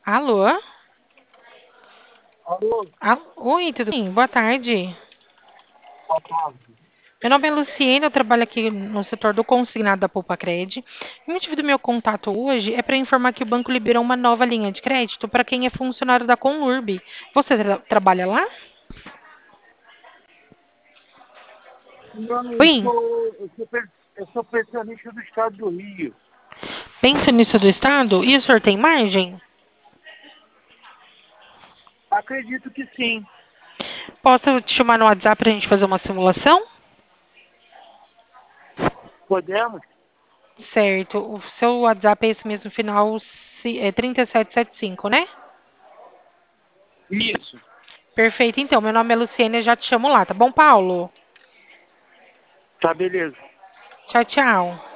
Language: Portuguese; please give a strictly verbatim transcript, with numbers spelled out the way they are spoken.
Alô? Alô, Al- Oi, tudo bem? Boa tarde. boa tarde. Meu nome é Luciene, eu trabalho aqui no setor do consignado da Poupa Cred. O motivo do meu contato hoje é para informar que o banco liberou uma nova linha de crédito para quem é funcionário da Conlurb. Você tra- trabalha lá? Não, eu Oi, sou, eu sou, pe- eu sou pensionista do estado do Rio. pensionista do Estado? E o senhor tem margem? Acredito que sim. Posso te chamar no WhatsApp para a gente fazer uma simulação? Podemos? Certo. O seu WhatsApp é esse mesmo final, se- é trinta e sete setenta e cinco, né? Isso. Perfeito. Então, meu nome é Luciene, eu já te chamo lá, tá bom, Paulo? Tá, beleza. Tchau, tchau.